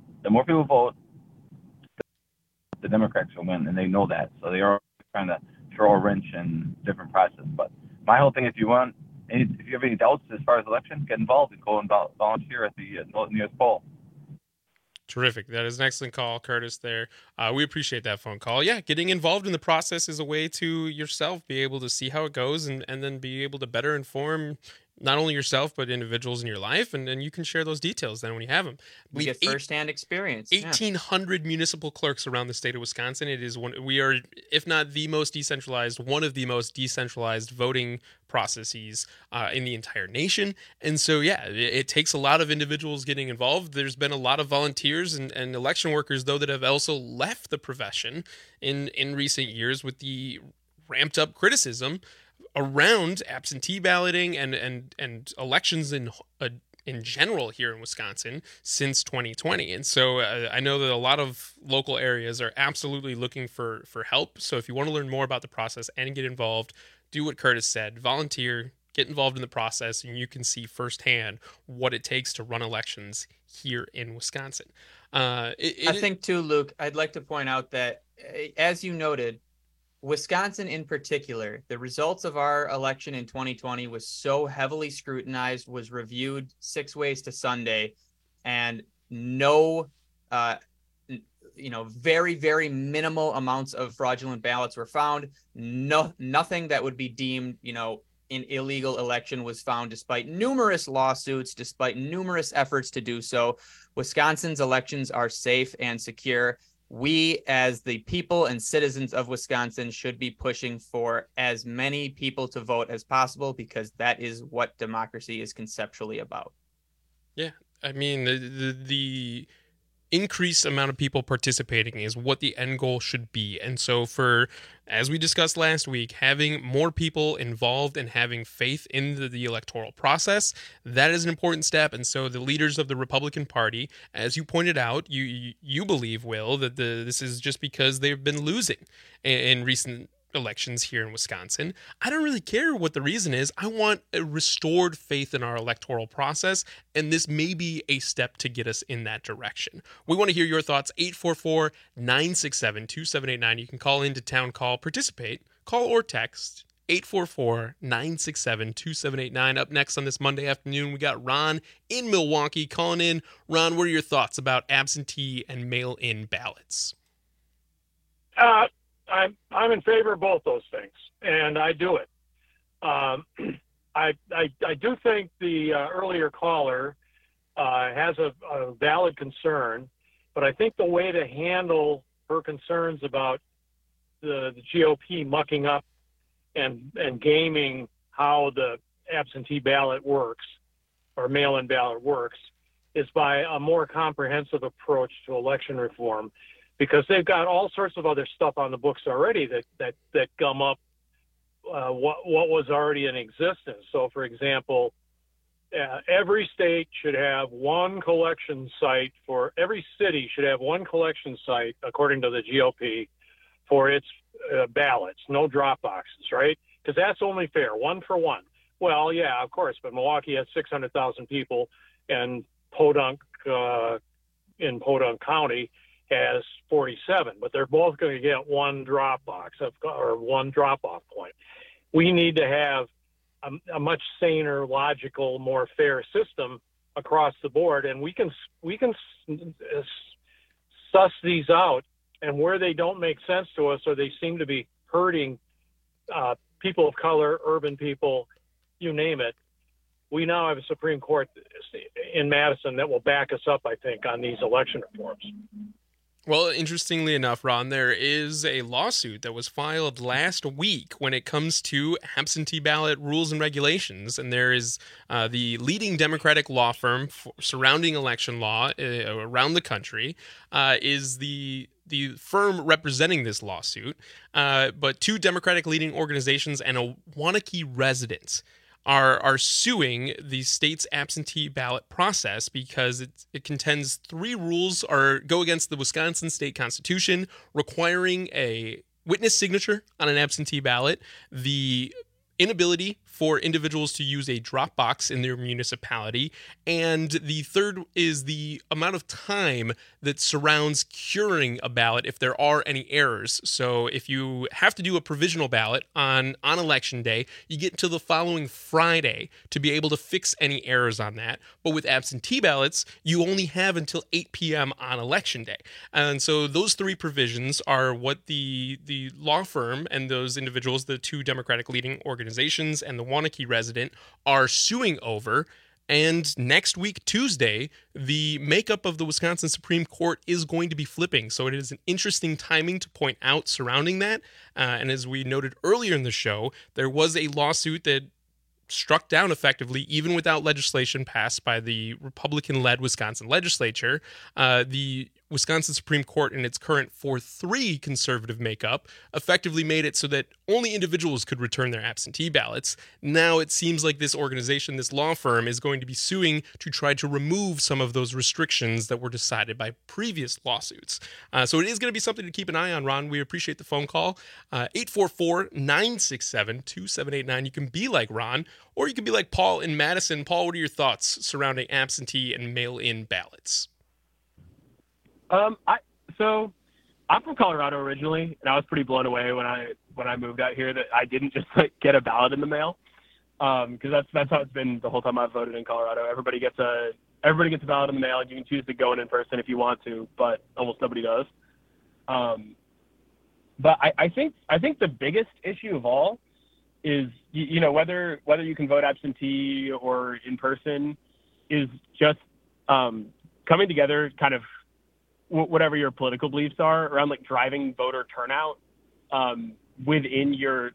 the Democrats will win, and they know that. So they are trying to throw a wrench in different process. But my whole thing, if you want And if you have any doubts as far as elections, get involved and go and volunteer at the Northern U.S. poll. Terrific. That is an excellent call, Curtis, there. We appreciate that phone call. Yeah, getting involved in the process is a way to yourself be able to see how it goes and then be able to better inform not only yourself, but individuals in your life. And then you can share those details then when you have them. We get firsthand experience. 1,800 municipal clerks around the state of Wisconsin. It is we are, if not the most decentralized, one of the most decentralized voting processes in the entire nation. And so, yeah, it takes a lot of individuals getting involved. There's been a lot of volunteers and election workers, though, that have also left the profession in recent years with the ramped up criticism around absentee balloting and elections in general here in Wisconsin since 2020. And so I know that a lot of local areas are absolutely looking for help. So if you want to learn more about the process and get involved, do what Curtis said, volunteer, get involved in the process, and you can see firsthand what it takes to run elections here in Wisconsin. I think too, Luke, I'd like to point out that, as you noted, Wisconsin in particular, the results of our election in 2020 was so heavily scrutinized, was reviewed 6 ways to Sunday, and no, very, very minimal amounts of fraudulent ballots were found. Nothing that would be deemed, an illegal election was found, despite numerous lawsuits, despite numerous efforts to do so. Wisconsin's elections are safe and secure. We, as the people and citizens of Wisconsin, should be pushing for as many people to vote as possible, because that is what democracy is conceptually about. Yeah, I mean, the increased amount of people participating is what the end goal should be. And so as we discussed last week, having more people involved and having faith in the electoral process, that is an important step. And so the leaders of the Republican Party, as you pointed out, you believe, Will, that this is just because they've been losing in recent elections here in Wisconsin. I don't really care what the reason is. I want a restored faith in our electoral process, and this may be a step to get us in that direction. We want to hear your thoughts. 844-967-2789. You can call into Town Call, participate, call or text 844-967-2789. Up next on this Monday afternoon, we got Ron in Milwaukee calling in. Ron, what are your thoughts about absentee and mail-in ballots? I'm in favor of both those things, and I do it. I do think the earlier caller has a valid concern, but I think the way to handle her concerns about the GOP mucking up and gaming how the absentee ballot works or mail-in ballot works is by a more comprehensive approach to election reform, because they've got all sorts of other stuff on the books already that gum up what was already in existence. So, for example, every state should have one collection site every city should have one collection site, according to the GOP, for its ballots, no drop boxes, right? Because that's only fair, one for one. Well, yeah, of course, but Milwaukee has 600,000 people, and Podunk in Podunk County has 47, but they're both going to get one drop box or one drop-off point. We need to have a much saner, logical, more fair system across the board, and we can suss these out, and where they don't make sense to us or they seem to be hurting people of color, urban people, you name it, we now have a Supreme Court in Madison that will back us up, I think, on these election reforms. Well, interestingly enough, Ron, there is a lawsuit that was filed last week when it comes to absentee ballot rules and regulations. And there is the leading Democratic law firm surrounding election law around the country is the firm representing this lawsuit. But two Democratic leading organizations and a Waunakee resident are suing the state's absentee ballot process because it contends 3 rules go against the Wisconsin state constitution, requiring a witness signature on an absentee ballot, the inability for individuals to use a drop box in their municipality. And the third is the amount of time that surrounds curing a ballot if there are any errors. So if you have to do a provisional ballot on election day, you get until the following Friday to be able to fix any errors on that. But with absentee ballots, you only have until 8 p.m. on election day. And so those three provisions are what the law firm and those individuals, the two Democratic leading organizations and the Waunakee resident, are suing over. And next week, Tuesday, the makeup of the Wisconsin Supreme Court is going to be flipping. So it is an interesting timing to point out surrounding that. And as we noted earlier in the show, there was a lawsuit that struck down effectively, even without legislation passed by the Republican-led Wisconsin legislature. The Wisconsin Supreme Court, in its current 4-3 conservative makeup, effectively made it so that only individuals could return their absentee ballots. Now it seems like this organization, this law firm, is going to be suing to try to remove some of those restrictions that were decided by previous lawsuits. So it is going to be something to keep an eye on, Ron. We appreciate the phone call. 844-967-2789. You can be like Ron, or you can be like Paul in Madison. Paul, what are your thoughts surrounding absentee and mail-in ballots? So I'm from Colorado originally, and I was pretty blown away when I moved out here that I didn't just get a ballot in the mail. Because that's how it's been the whole time I've voted in Colorado. Everybody gets a ballot in the mail, and you can choose to go in person if you want to, but almost nobody does. But I think the biggest issue of all is whether you can vote absentee or in person is just coming together, kind of whatever your political beliefs are around driving voter turnout within your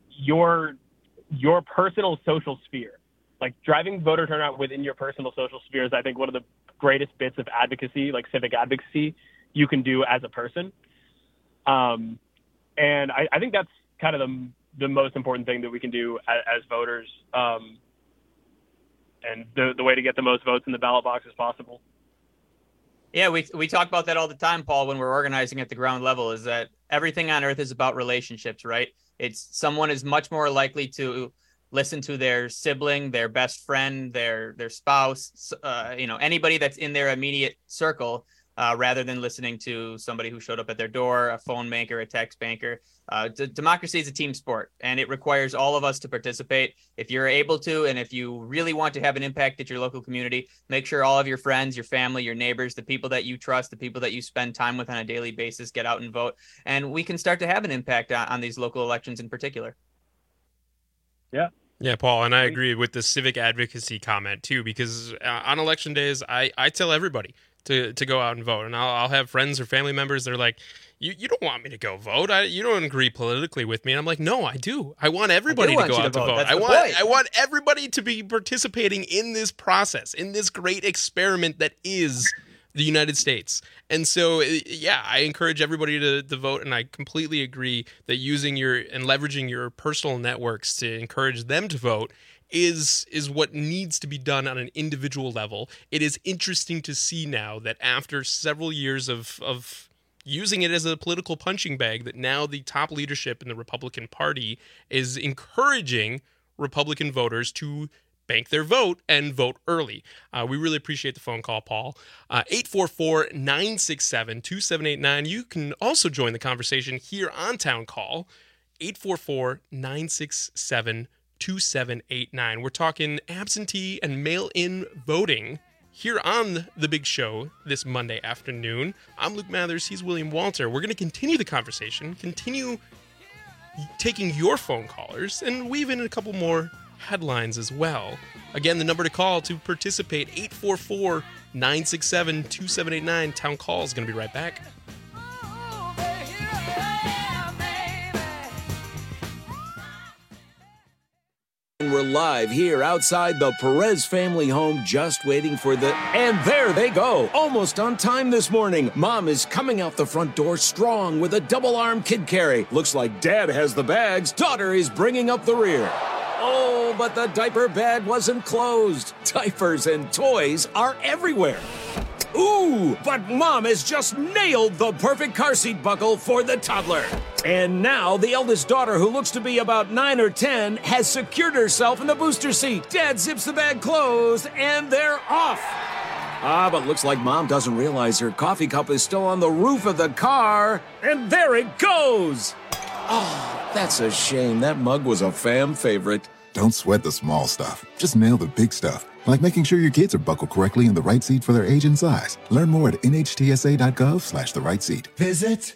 personal social sphere. Driving voter turnout within your personal social sphere is, I think, one of the greatest bits of advocacy, civic advocacy, you can do as a person. And I think that's kind of the most important thing that we can do as voters, and the way to get the most votes in the ballot box as possible. Yeah, we talk about that all the time, Paul, when we're organizing at the ground level, is that everything on earth is about relationships, right? It's someone is much more likely to listen to their sibling, their best friend, their spouse, anybody that's in their immediate circle, rather than listening to somebody who showed up at their door, a phone banker, a text banker. Democracy is a team sport, and it requires all of us to participate. If you're able to, and if you really want to have an impact at your local community, make sure all of your friends, your family, your neighbors, the people that you trust, the people that you spend time with on a daily basis, get out and vote. And we can start to have an impact on these local elections in particular. Yeah. Yeah, Paul, and I agree with the civic advocacy comment too, because on election days, I tell everybody to go out and vote. And I'll have friends or family members that are like, you don't want me to go vote. You don't agree politically with me. And I'm like, no, I do. I want everybody to go out to vote. I want everybody to be participating in this process, in this great experiment that is the United States. And so, yeah, I encourage everybody to vote. And I completely agree that using and leveraging your personal networks to encourage them to vote is what needs to be done on an individual level. It is interesting to see now that after several years of using it as a political punching bag, that now the top leadership in the Republican Party is encouraging Republican voters to bank their vote and vote early. We really appreciate the phone call, Paul. 844-967-2789. You can also join the conversation here on Town Call. 844-967-2789. We're talking absentee and mail-in voting here on The Big Show this Monday afternoon. I'm Luke Mathers. He's William Walter. We're going to continue the conversation, continue taking your phone callers, and weave in a couple more headlines as well. Again, the number to call to participate, 844-967-2789. Town Call is going to be right back. We're live here outside the Perez family home, just waiting for and there they go, almost on time this morning. Mom is coming out the front door strong with a double-arm kid carry. Looks like Dad has the bags. Daughter is bringing up the rear. Oh, but the diaper bag wasn't closed. Diapers and toys are everywhere. Ooh, but Mom has just nailed the perfect car seat buckle for the toddler. And now the eldest daughter, who looks to be about 9 or 10, has secured herself in the booster seat. Dad zips the bag closed, and they're off. But looks like Mom doesn't realize her coffee cup is still on the roof of the car. And there it goes. Oh, that's a shame. That mug was a fam favorite. Don't sweat the small stuff. Just nail the big stuff. Like making sure your kids are buckled correctly in the right seat for their age and size. Learn more at nhtsa.gov/the right seat. Visit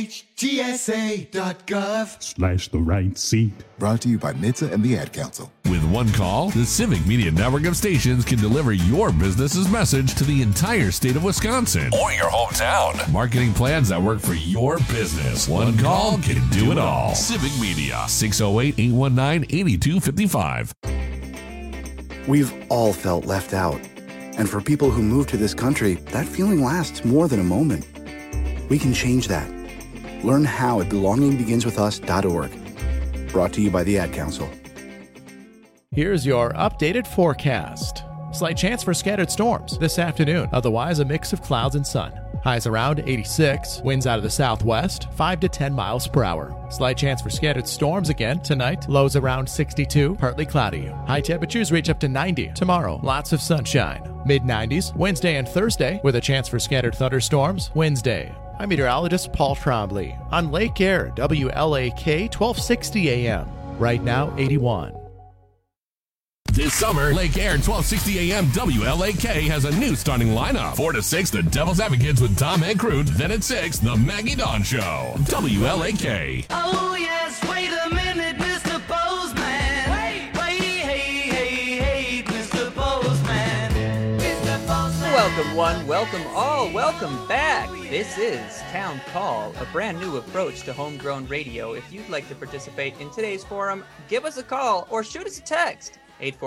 nhtsa.gov/ the right seat. Brought to you by NHTSA and the Ad Council. With one call, the Civic Media network of stations can deliver your business's message to the entire state of Wisconsin or your hometown. Marketing plans that work for your business. One call can do it all. Civic Media, 608-819-8255. We've all felt left out. And for people who move to this country, that feeling lasts more than a moment. We can change that. Learn how at belongingbeginswithus.org. Brought to you by the Ad Council. Here's your updated forecast. Slight chance for scattered storms this afternoon. Otherwise, a mix of clouds and sun. Highs around 86. Winds out of the southwest, 5 to 10 miles per hour. Slight chance for scattered storms again tonight. Lows around 62, partly cloudy. High temperatures reach up to 90. Tomorrow, lots of sunshine. Mid-90s Wednesday and Thursday with a chance for scattered thunderstorms Wednesday. I'm meteorologist Paul Trombley on Lake Air, WLAK 1260 AM. Right now, 81. This summer, Lake Air 1260 AM WLAK has a new starting lineup. 4 to 6, the Devil's Advocates with Tom Ancrute. Then at 6, the Maggie Dawn Show. WLAK. Oh, yes, wait a minute, Mr. Postman. Wait, hey, Mr. Postman. Mr. Postman. Welcome one, welcome all, welcome back. This is Town Call, a brand new approach to homegrown radio. If you'd like to participate in today's forum, give us a call or shoot us a text.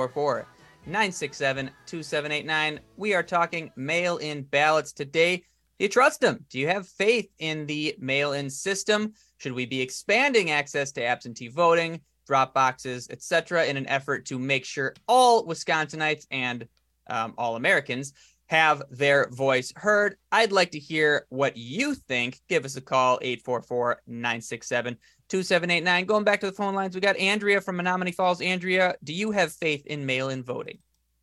844-967-2789. We are talking mail-in ballots today. Do you trust them? Do you have faith in the mail-in system? Should we be expanding access to absentee voting, drop boxes, etc., in an effort to make sure all Wisconsinites and all Americans have their voice heard? I'd like to hear what you think. Give us a call, 844-967-2789. Going back to the phone lines, we got Andrea from Menominee Falls. Andrea, do you have faith in mail-in voting?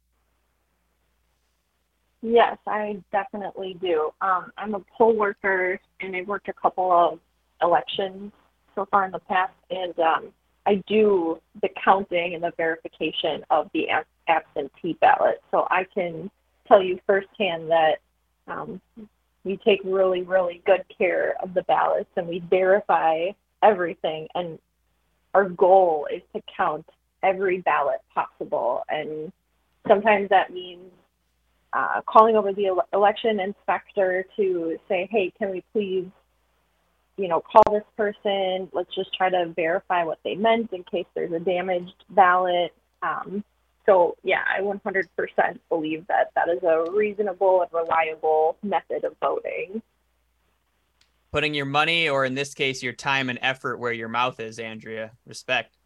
Yes, I definitely do. I'm a poll worker, and I've worked a couple of elections so far in the past, and I do the counting and the verification of the absentee ballot. So I can tell you firsthand that we take really, really good care of the ballots, and we verify everything. And our goal is to count every ballot possible. And sometimes that means calling over the election inspector to say, hey, can we please, call this person? Let's just try to verify what they meant in case there's a damaged ballot. So, yeah, I 100% believe that that is a reasonable and reliable method of voting. Putting your money, or in this case, your time and effort where your mouth is, Andrea. Respect.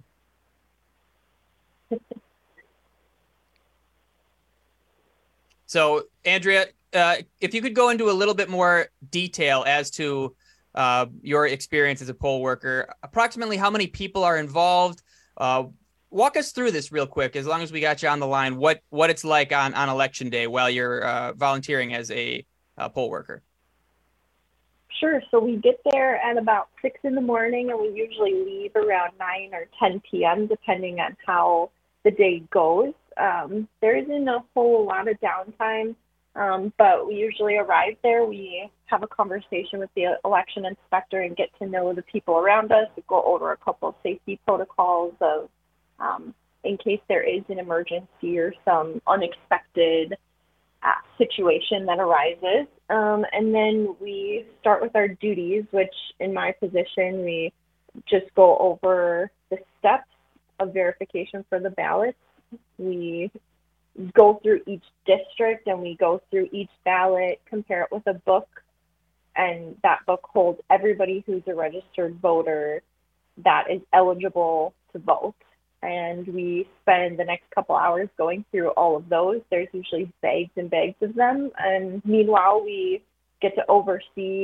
So, Andrea, if you could go into a little bit more detail as to your experience as a poll worker, approximately how many people are involved? Walk us through this real quick, as long as we got you on the line, what it's like on election day while you're volunteering as a poll worker. Sure. So we get there at about 6 in the morning, and we usually leave around 9 or 10 p.m., depending on how the day goes. There isn't a whole lot of downtime, but we usually arrive there. We have a conversation with the election inspector and get to know the people around us. We go over a couple of safety protocols of in case there is an emergency or some unexpected situation that arises. And then we start with our duties, which in my position, we just go over the steps of verification for the ballots. We go through each district and we go through each ballot, compare it with a book, and that book holds everybody who's a registered voter that is eligible to vote. And we spend the next couple hours going through all of those. There's usually bags and bags of them. And meanwhile, we get to oversee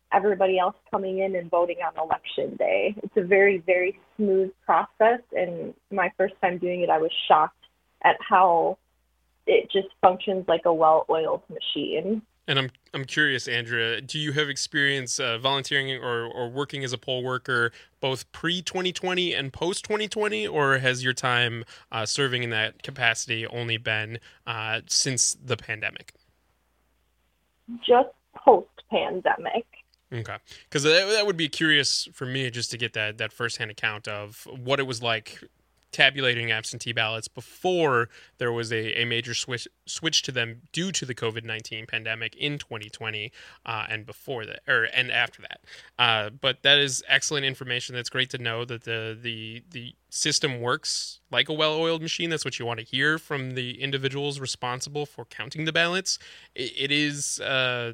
everybody else coming in and voting on election day. It's a very, very smooth process. And my first time doing it, I was shocked at how it just functions like a well-oiled machine. And I'm curious, Andrea, do you have experience volunteering or working as a poll worker both pre-2020 and post-2020, or has your time serving in that capacity only been since the pandemic? Just post-pandemic. Okay, because that would be curious for me just to get that firsthand account of what it was like tabulating absentee ballots before there was a major switch to them due to the COVID-19 pandemic in 2020 and before that and after that. But that is excellent information. That's great to know that the system works like a well-oiled machine. That's what you want to hear from the individuals responsible for counting the ballots. It is a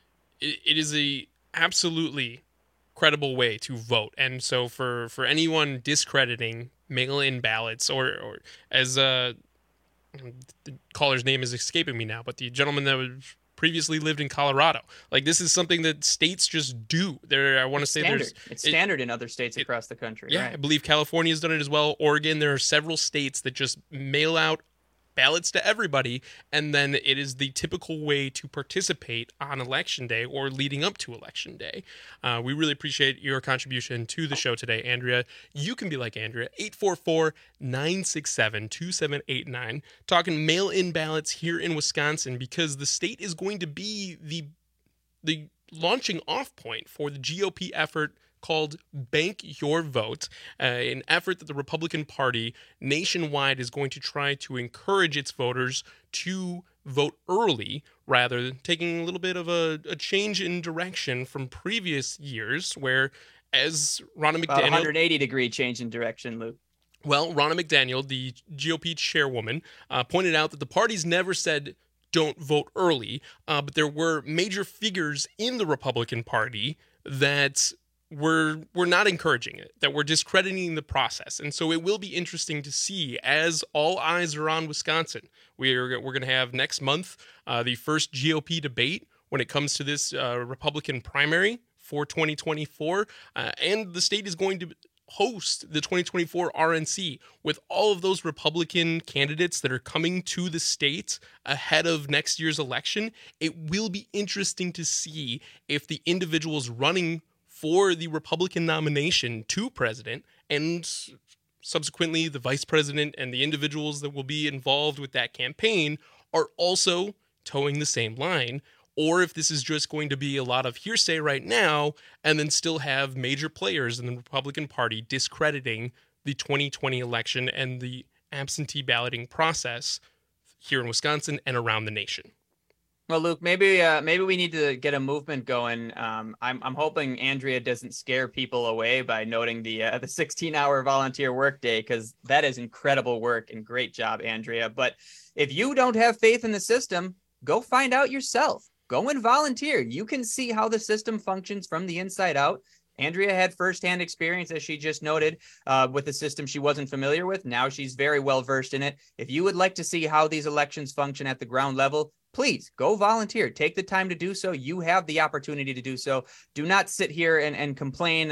absolutely credible way to vote. And so for anyone discrediting mail-in ballots or as the caller's name is escaping me now, but the gentleman that previously lived in Colorado, like this is something that states just do. I want to say it's standard in other states across the country. Yeah, right? I believe California's done it as well. Oregon, there are several states that just mail out ballots to everybody, and then it is the typical way to participate on Election Day or leading up to Election Day. We really appreciate your contribution to the show today, Andrea. You can be like Andrea, 844-967-2789, talking mail-in ballots here in Wisconsin, because the state is going to be the launching off point for the GOP effort called Bank Your Vote, an effort that the Republican Party nationwide is going to try to encourage its voters to vote early, rather than taking a little bit of a change in direction from previous years, where, as Ronna McDaniel... 180-degree change in direction, Luke. Well, Ronna McDaniel, the GOP chairwoman, pointed out that the party's never said don't vote early, but there were major figures in the Republican Party that we're not encouraging it, that we're discrediting the process. And so it will be interesting to see, as all eyes are on Wisconsin. We're going to have next month the first GOP debate when it comes to this Republican primary for 2024. And the state is going to host the 2024 RNC with all of those Republican candidates that are coming to the state ahead of next year's election. It will be interesting to see if the individuals running for the Republican nomination to president, and subsequently the vice president and the individuals that will be involved with that campaign, are also towing the same line, or if this is just going to be a lot of hearsay right now and then still have major players in the Republican Party discrediting the 2020 election and the absentee balloting process here in Wisconsin and around the nation. Well, Luke, maybe we need to get a movement going. I'm hoping Andrea doesn't scare people away by noting the 16-hour volunteer workday, because that is incredible work and great job, Andrea. But if you don't have faith in the system, go find out yourself. Go and volunteer. You can see how the system functions from the inside out. Andrea had firsthand experience, as she just noted, with the system she wasn't familiar with. Now she's very well versed in it. If you would like to see how these elections function at the ground level, please go volunteer. Take the time to do so. You have the opportunity to do so. Do not sit here and complain,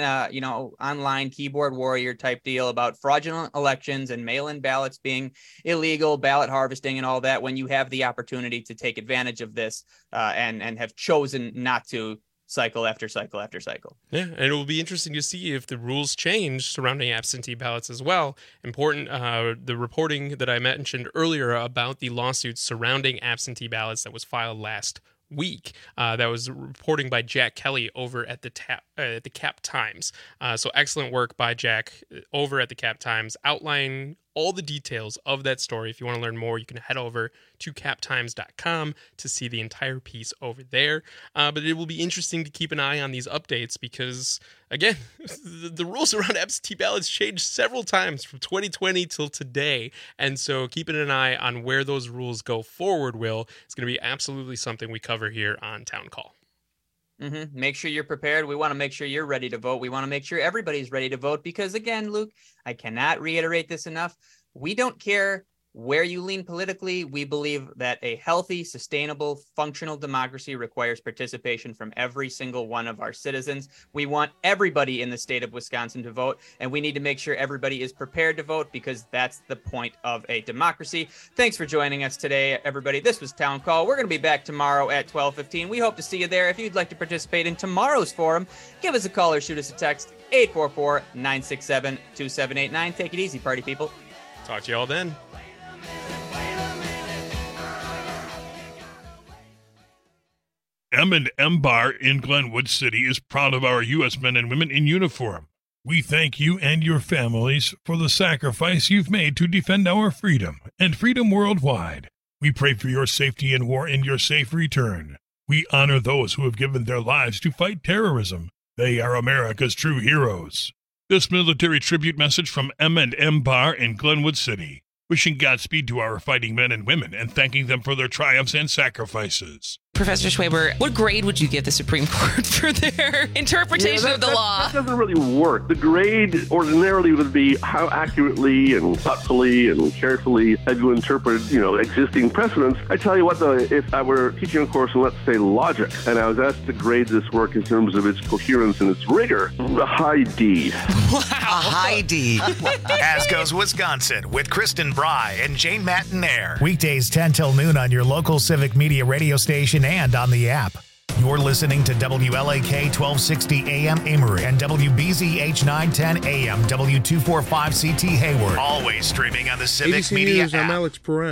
online keyboard warrior type deal about fraudulent elections and mail-in ballots being illegal, ballot harvesting and all that, when you have the opportunity to take advantage of this and have chosen not to cycle after cycle after cycle. Yeah, and it will be interesting to see if the rules change surrounding absentee ballots as well. Important, the reporting that I mentioned earlier about the lawsuits surrounding absentee ballots that was filed last week. That was reporting by Jack Kelly over at the Cap Times. So excellent work by Jack over at the Cap Times, outlining all the details of that story. If you want to learn more, you can head over to captimes.com to see the entire piece over there. But it will be interesting to keep an eye on these updates because, again, the rules around absentee ballots changed several times from 2020 till today. And so keeping an eye on where those rules go forward, Will, is going to be absolutely something we cover here on Town Call. Mm-hmm. Make sure you're prepared. We want to make sure you're ready to vote. We want to make sure everybody's ready to vote because, again, Luke, I cannot reiterate this enough. We don't care where you lean politically, we believe that a healthy, sustainable, functional democracy requires participation from every single one of our citizens. We want everybody in the state of Wisconsin to vote, and we need to make sure everybody is prepared to vote because that's the point of a democracy. Thanks for joining us today, everybody. This was Town Call. We're going to be back tomorrow at 12:15. We hope to see you there. If you'd like to participate in tomorrow's forum, give us a call or shoot us a text, 844-967-2789. Take it easy, party people. Talk to you all then. M&M Bar in Glenwood City is proud of our U.S. men and women in uniform. We thank you and your families for the sacrifice you've made to defend our freedom and freedom worldwide. We pray for your safety in war and your safe return. We honor those who have given their lives to fight terrorism. They are America's true heroes. This military tribute message from M&M Bar in Glenwood City. Wishing Godspeed to our fighting men and women and thanking them for their triumphs and sacrifices. Professor Schwaber, what grade would you give the Supreme Court for their interpretation of the law? That doesn't really work. The grade ordinarily would be how accurately and thoughtfully and carefully have you interpreted, existing precedents. I tell you what, though, if I were teaching a course in, let's say, logic, and I was asked to grade this work in terms of its coherence and its rigor, a high D. Wow. A high D. As goes Wisconsin with Kristen Bry and Jane Mattinaire. Weekdays 10 till noon on your local Civic Media radio station and on the app. You're listening to WLAK 1260 AM Amory and WBZH 910 AM W245CT Hayward. Always streaming on the Civic ABC Media News, app. I'm Alex Perez.